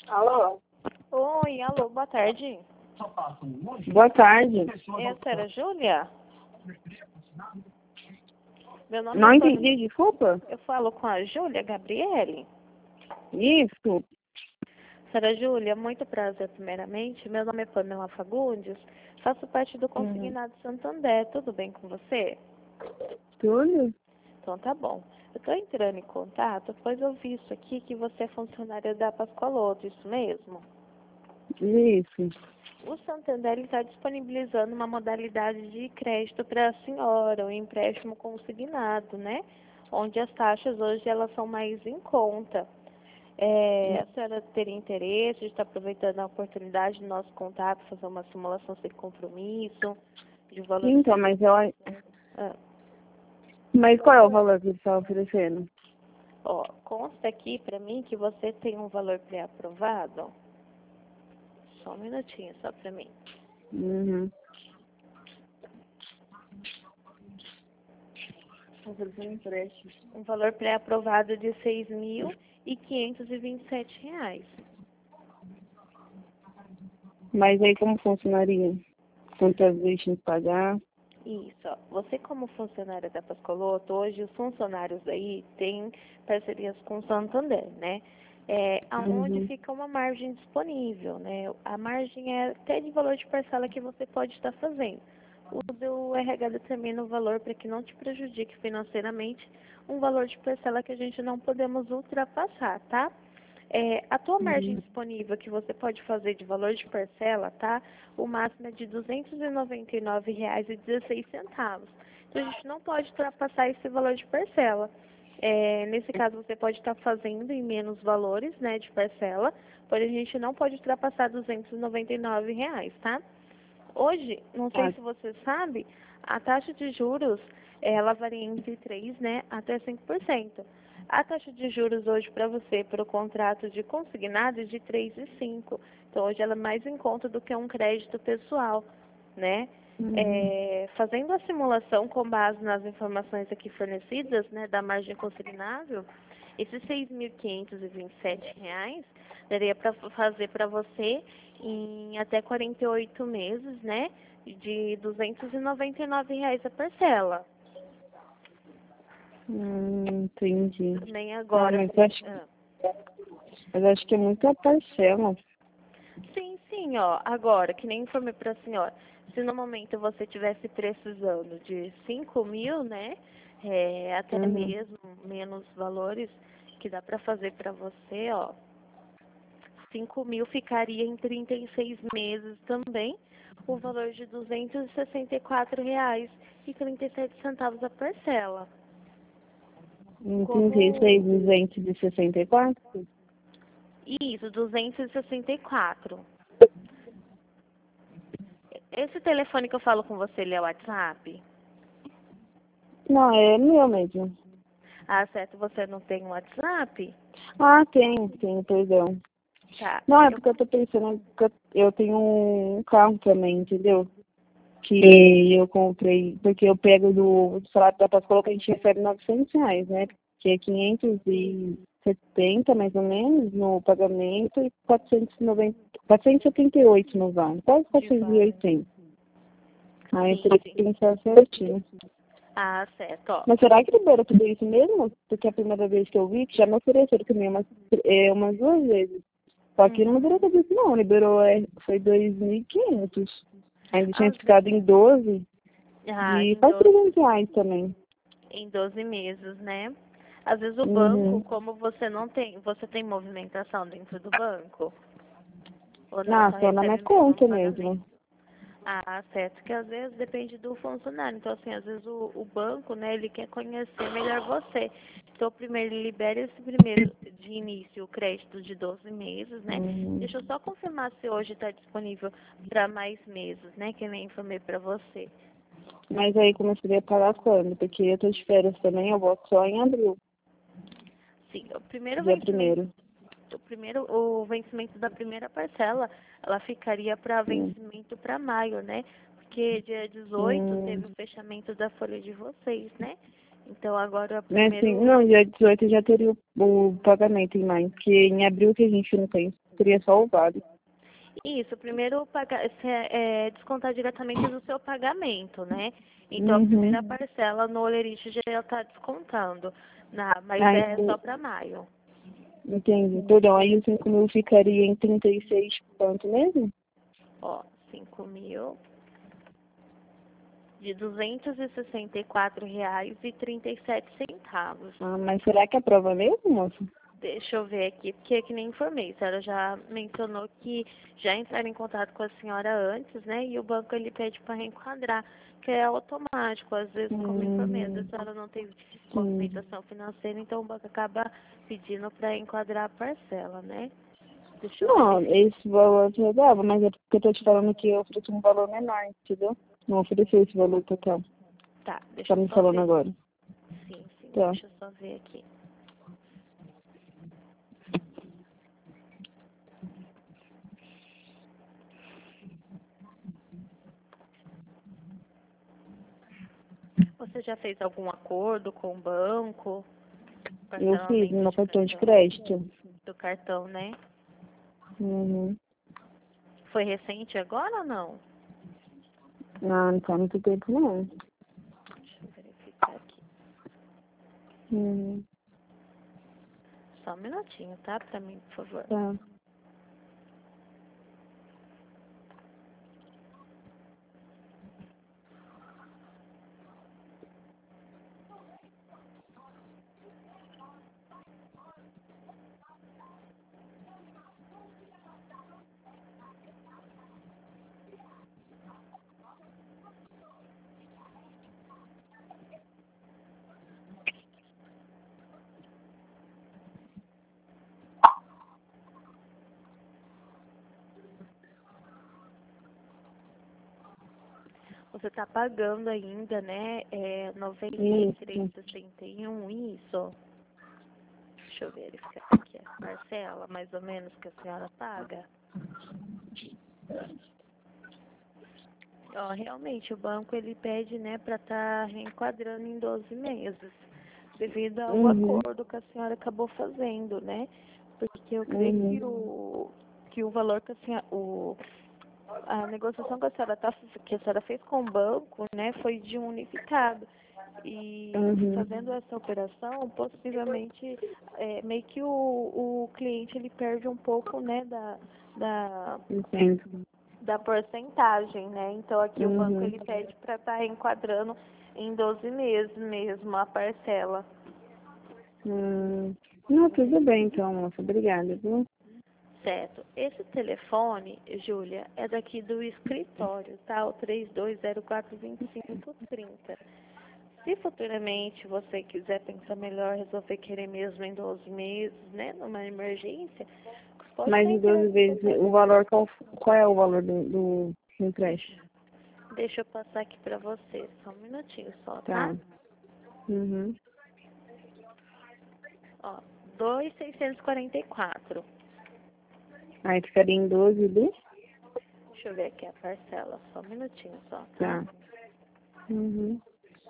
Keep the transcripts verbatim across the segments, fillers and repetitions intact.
Alô? Oi, alô, boa tarde. Boa tarde. É a senhora Júlia? Meu nome Não é entendi, desculpa. Eu falo com a Júlia Gabriele. Isso. Senhora Júlia, muito prazer primeiramente. Meu nome é Pamela Fagundes. Faço parte do Uhum. Consignado Santander. Tudo bem com você? Tudo? Então tá bom. Eu estou entrando em contato, pois eu vi isso aqui que você é funcionária da Pascoaloto, isso mesmo? Isso. O Santander está disponibilizando uma modalidade de crédito para a senhora, o empréstimo consignado, né? Onde as taxas hoje elas são mais em conta. É, a senhora teria interesse de estar aproveitando a oportunidade do nosso contato, fazer uma simulação sem compromisso, de valor... Então, mas eu... Ah, Mas qual é o valor que você está oferecendo? ó, consta aqui para mim que você tem um valor pré-aprovado. Só um minutinho, só para mim. Uhum. Oferecendo empréstimo. Um valor pré-aprovado de seis mil e quinhentos e vinte e sete reais. Mas aí como funcionaria? Quantas vezes tem que pagar? Isso, ó. Você como funcionária da Pascoaloto, hoje os funcionários aí têm parcerias com o Santander, né? É, aonde Uhum. fica uma margem disponível, né? A margem é até de valor de parcela que você pode estar fazendo. Use o R H também no valor para que não te prejudique financeiramente, um valor de parcela que a gente não podemos ultrapassar, tá? É, a tua margem Uhum. disponível que você pode fazer de valor de parcela, tá? O máximo é de duzentos e noventa e nove reais e dezesseis centavos. Então, a gente não pode ultrapassar esse valor de parcela. É, nesse caso, você pode estar fazendo em menos valores, né, de parcela, porém a gente não pode ultrapassar duzentos e noventa e nove reais, tá? Hoje, não sei Tá. se você sabe, a taxa de juros, ela varia entre três, né, até cinco por cento. A taxa de juros hoje para você, para o contrato de consignado, é de três vírgula cinco por cento. Então, hoje ela é mais em conta do que um crédito pessoal, né? Uhum. É, fazendo a simulação com base nas informações aqui fornecidas, né, da margem consignável, esses seis mil quinhentos e vinte e sete reais daria para fazer para você em até quarenta e oito meses, né, de duzentos e noventa e nove reais a parcela. Hum, entendi. Nem Ah, agora. mas acho, Ah. mas acho que é muita parcela. Sim, sim, ó. Agora, que nem informei para a senhora, se no momento você tivesse precisando de cinco mil, né, é, até Uhum. mesmo menos valores que dá para fazer para você, ó, cinco mil ficaria em trinta e seis meses também, o valor de duzentos e sessenta e quatro reais e trinta e sete centavos a parcela. Entendi. Seis Como duzentos e sessenta e quatro? isso, duzentos e sessenta e quatro. Esse telefone que eu falo com você, ele é o WhatsApp? Não, é meu mesmo. Ah, certo, você não tem um WhatsApp? Ah, tem, tem, perdão. Tá. Não, é Eu, porque eu tô pensando que eu, eu tenho um carro também, entendeu? Que eu comprei, porque eu pego do, do salário da Pascoal que a gente recebe novecentos reais, né? Que é quinhentos e setenta mais ou menos no pagamento e quatrocentos e noventa, quatrocentos e setenta e oito no vale, quase de van. quatrocentos e oitenta. Aí eu Sim, teria que sim. pensar certinho. Ah, certo, ó. Mas será que libera tudo isso mesmo? Porque a primeira vez que eu vi, que já me ofereceram também umas, é, umas duas vezes. Só que não Uhum. liberou tudo isso não, liberou, é, foi dois mil e quinhentos. Ainda tinha Às ficado em doze Ah, de em, quase do, trezentos reais também. em doze meses, né? Às vezes o banco, Uhum. como você não tem, você tem movimentação dentro do banco? Ou não, Ah, só só na minha recebe mesmo no conta pagamento? mesmo. Ah, certo, que às vezes depende do funcionário. Então, assim, às vezes o, o banco, né, ele quer conhecer melhor você. Então, primeiro ele libera esse primeiro de início o crédito de doze meses, né? Uhum. Deixa eu só confirmar se hoje está disponível para mais meses, né? Que nem informei para você. Mas aí começaria a pagar quando? Porque eu tô de férias também, eu volto só em abril, Sim, o primeiro dia vencimento, primeiro. o primeiro, o vencimento da primeira parcela, ela ficaria para Hum. vencimento para maio, né? Porque dia dezoito Hum. teve o fechamento da folha de vocês, né? Então agora o Né, assim, primeiro, não, dia dezoito já teria o, o pagamento em maio, porque em abril que a gente não tem. seria só o vale. Isso, primeiro pagar, é, é, descontar diretamente do seu pagamento, né? Então a Uhum. primeira parcela no Olerite já está descontando, na, mas Ah, é só entendi. para maio. Entendi. Perdão, aí os cinco mil ficaria em trinta e seis quanto mesmo? Ó, cinco mil de duzentos e sessenta e quatro reais e trinta e sete centavos. Ah, mas será que é prova mesmo, moça? Deixa eu ver aqui, porque é que nem informei. A senhora já mencionou que já entraram em contato com a senhora antes, né? E o banco ele pede para reenquadrar, que é automático. Às vezes, como informei, às Hum, vezes a senhora não teve sim. movimentação financeira, então o banco acaba pedindo para enquadrar a parcela, né? Deixa eu Não, verificar. esse valor eu dava, mas é porque eu tô te falando que eu ofereço um valor menor, entendeu? Não ofereci esse valor total. Tá, deixa Tá eu me só falando ver. agora. Sim, sim, Tá. deixa eu só ver aqui. Você já fez algum acordo com o banco? Eu fiz no Parcelamento meu de cartão de cartão? crédito. Do cartão, né? Uhum. Foi recente agora ou não? Não, não tá muito tempo, não. Deixa eu verificar aqui. Uhum. Só um minutinho, tá? Pra mim, por favor. Tá. Você tá pagando ainda, né? É noventa e três Isso. e sessenta e um, isso. Deixa eu verificar aqui a parcela, mais ou menos, que a senhora paga. Ó, realmente, o banco, ele pede, né, pra tá reenquadrando em doze meses, devido ao Uhum. acordo que a senhora acabou fazendo, né? Porque eu creio que Uhum. o, que o valor que a senhora, o, a negociação que a senhora tá, que a senhora fez com o banco, né, foi de um unificado. E Uhum. fazendo essa operação, possivelmente, é, meio que o, o cliente ele perde um pouco, né, da, da, Entendo. da porcentagem, né? Então aqui o banco Uhum. ele pede para estar enquadrando em doze meses mesmo a parcela. Hum. Não, tudo bem então, moça. Obrigada, viu? Certo. Esse telefone, Júlia, é daqui do escritório, tá? O três dois zero quatro, dois cinco três zero. Se futuramente você quiser pensar melhor, resolver querer mesmo em doze meses, né, numa emergência, pode Mais estar de doze entrando em vezes contato. o valor, qual, qual é o valor do, do empréstimo? Deixa eu passar aqui pra você, só um minutinho só, tá? Tá. Uhum. Ó, dois mil seiscentos e quarenta e quatro. Aí ficaria em doze de? Deixa eu ver aqui a parcela, só um minutinho só, tá? Tá. Uhum.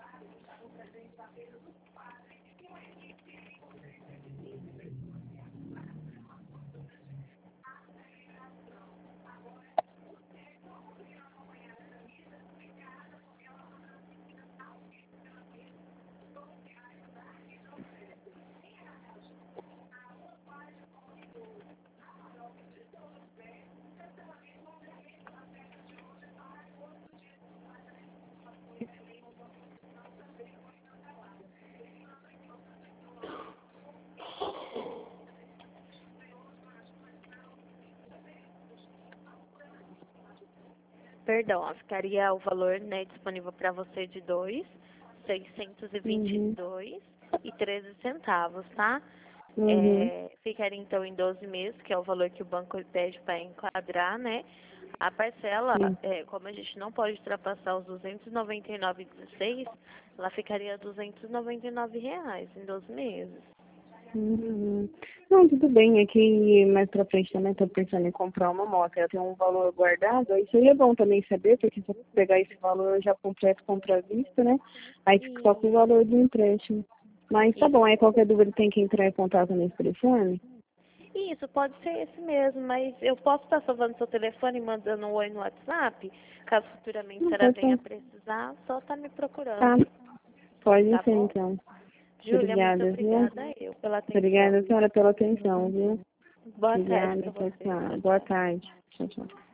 Perdão, ó, ficaria o valor, né, disponível para você de dois mil seiscentos e vinte e Uhum. dois e treze centavos, tá? Uhum. É, ficaria então em doze meses, que é o valor que o banco pede para enquadrar, né? A parcela, Sim. é, como a gente não pode ultrapassar os duzentos e noventa e nove vírgula dezesseis, ela ficaria duzentos e noventa e nove reais em doze meses. Uhum. Não, tudo bem. É que mais pra frente também tô pensando em comprar uma moto. Ela tem um valor guardado. Aí seria bom também saber, porque se eu pegar esse valor, eu já completo compra à vista, né? Aí fica só com o E, valor do empréstimo. Mas tá isso. bom, aí qualquer dúvida tem que entrar em contato nesse telefone? Isso, pode ser esse mesmo, mas eu posso estar salvando seu telefone e mandando um oi no WhatsApp? Caso futuramente a Não, senhora pode venha ser. precisar, só tá me procurando. Tá. Pode Tá ser, bom? então. Júlia, muito Obrigada, viu? obrigada eu pela atenção. Obrigada, senhora, pela atenção, viu? Boa tarde Obrigada, para tchau, você. tchau. Tchau, Boa tchau. tarde. Tchau, tchau.